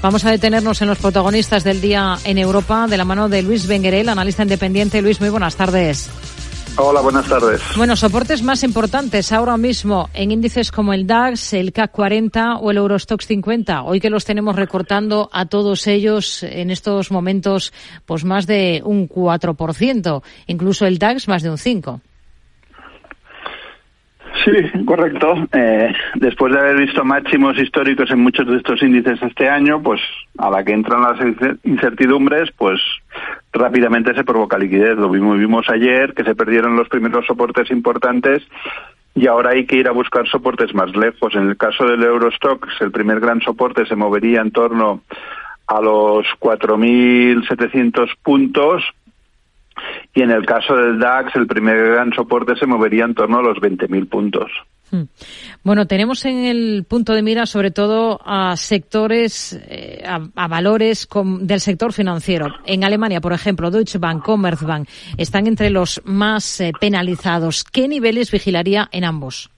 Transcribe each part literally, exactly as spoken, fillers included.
Vamos a detenernos en los protagonistas del día en Europa de la mano de Luis Benguerel, analista independiente. Luis, muy buenas tardes. Hola, buenas tardes. Bueno, soportes más importantes ahora mismo en índices como el DAX, el C A C cuarenta o el Eurostoxx cincuenta. Hoy que los tenemos recortando a todos ellos en estos momentos pues más de un cuatro por ciento, incluso el DAX más de un cinco por ciento. Sí, correcto. Eh, después de haber visto máximos históricos en muchos de estos índices este año, pues a la que entran las incertidumbres, pues rápidamente se provoca liquidez. Lo vimos, vimos ayer que se perdieron los primeros soportes importantes y ahora hay que ir a buscar soportes más lejos. En el caso del Eurostoxx, el primer gran soporte se movería en torno a los cuatro mil setecientos puntos. Y en el caso del DAX, el primer gran soporte se movería en torno a los veinte mil puntos. Bueno, tenemos en el punto de mira sobre todo a sectores, eh, a, a valores com, del sector financiero. En Alemania, por ejemplo, Deutsche Bank, Commerzbank, están entre los más eh, penalizados. ¿Qué niveles vigilaría en ambos?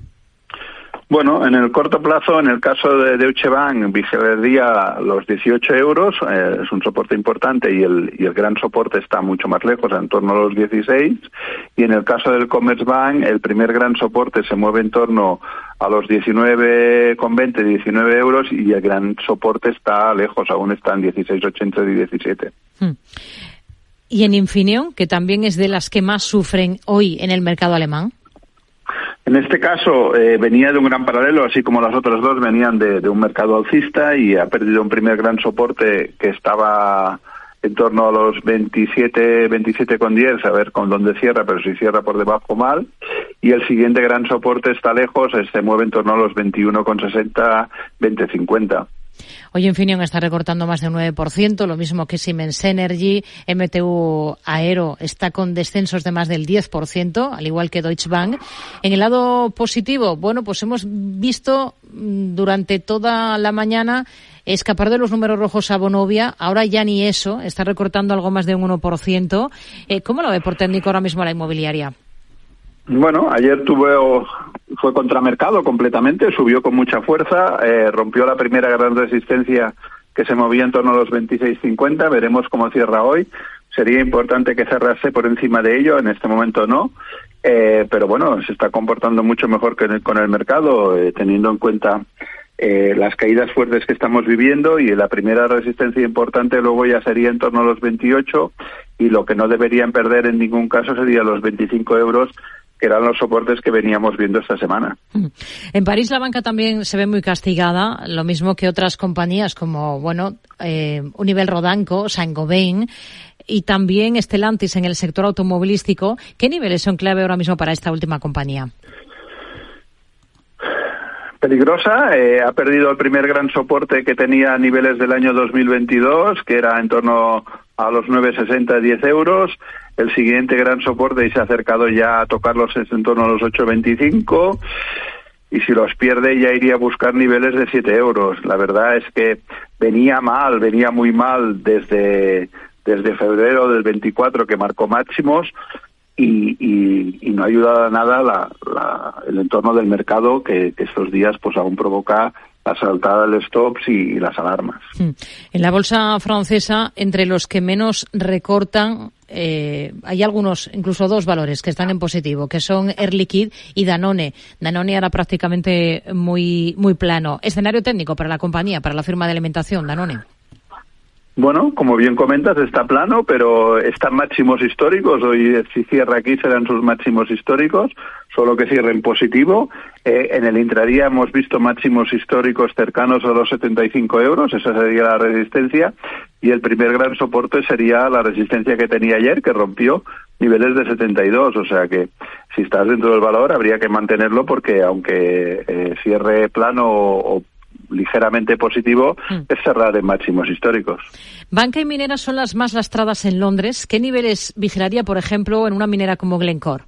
Bueno, en el corto plazo, en el caso de Deutsche Bank, vigilaría los dieciocho euros, eh, es un soporte importante y el, y el gran soporte está mucho más lejos, en torno a los dieciséis. Y en el caso del Commerzbank, el primer gran soporte se mueve en torno a los diecinueve con veinte, diecinueve euros y el gran soporte está lejos, aún está en dieciséis ochenta y diecisiete. Hmm. Y en Infineon, que también es de las que más sufren hoy en el mercado alemán. En este caso eh, venía de un gran paralelo, así como las otras dos venían de, de un mercado alcista y ha perdido un primer gran soporte que estaba en torno a los veintisiete, veintisiete con diez, a ver con dónde cierra, pero si cierra por debajo mal. Y el siguiente gran soporte está lejos, se mueve en torno a los veintiuno con sesenta, veinte cincuenta. Hoy Infineon está recortando más de un nueve por ciento, lo mismo que Siemens Energy. M T U Aero está con descensos de más del diez por ciento, al igual que Deutsche Bank. En el lado positivo, bueno, pues hemos visto durante toda la mañana escapar de los números rojos a Vonovia. Ahora ya ni eso, está recortando algo más de un uno por ciento. Eh, ¿Cómo lo ve por técnico ahora mismo la inmobiliaria? Bueno, ayer tuvo, fue contramercado completamente, subió con mucha fuerza, eh, rompió la primera gran resistencia que se movía en torno a los veintiséis cincuenta, veremos cómo cierra hoy. Sería importante que cerrase por encima de ello, en este momento no, eh, pero bueno, se está comportando mucho mejor que con el mercado, eh, teniendo en cuenta eh, las caídas fuertes que estamos viviendo, y la primera resistencia importante luego ya sería en torno a los veintiocho, y lo que no deberían perder en ningún caso sería los veinticinco euros, que eran los soportes que veníamos viendo esta semana. En París la banca también se ve muy castigada, lo mismo que otras compañías como, bueno, eh, Unibail Rodamco, Saint-Gobain y también Stellantis en el sector automovilístico. ¿Qué niveles son clave ahora mismo para esta última compañía? Peligrosa, eh, ha perdido el primer gran soporte que tenía a niveles del año dos mil veintidós, que era en torno a los nueve sesenta, diez euros. El siguiente gran soporte y se ha acercado ya a tocarlos en torno a los ocho veinticinco, y si los pierde ya iría a buscar niveles de siete euros. La verdad es que venía mal, venía muy mal desde, desde febrero del veinticuatro, que marcó máximos, y, y, y no ha ayudado a nada la, la, el entorno del mercado, que, que estos días pues aún provoca la saltada del stops y, y las alarmas. En la bolsa francesa, entre los que menos recortan, eh, hay algunos, incluso dos valores que están en positivo, que son Air Liquide y Danone. Danone ahora prácticamente muy, muy plano. Escenario técnico para la compañía, para la firma de alimentación, Danone. Bueno, como bien comentas, está plano, pero están máximos históricos. Hoy, si cierra aquí, serán sus máximos históricos, solo que cierre en positivo. Eh, en el intradía hemos visto máximos históricos cercanos a los setenta y cinco euros, esa sería la resistencia, y el primer gran soporte sería la resistencia que tenía ayer, que rompió niveles de setenta y dos, o sea que si estás dentro del valor habría que mantenerlo, porque aunque eh, cierre plano o, o ligeramente positivo, mm. es cerrar en máximos históricos. Banca y mineras son las más lastradas en Londres. ¿Qué niveles vigilaría, por ejemplo, en una minera como Glencore?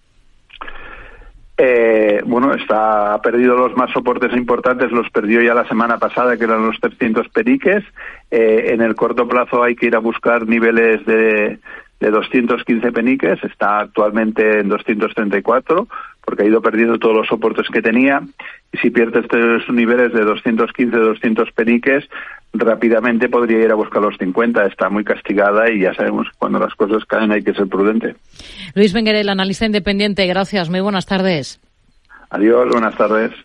Eh, bueno, está, ha perdido los más soportes importantes, los perdió ya la semana pasada, que eran los trescientos peniques. Eh, en el corto plazo hay que ir a buscar niveles de, de doscientos quince peniques, está actualmente en doscientos treinta y cuatro, porque ha ido perdiendo todos los soportes que tenía, y si pierde estos niveles de doscientos quince, doscientos peniques, rápidamente podría ir a buscar los cincuenta. Está muy castigada y ya sabemos que cuando las cosas caen hay que ser prudente. Luis Benguerel, analista independiente, gracias, muy buenas tardes. Adiós, buenas tardes.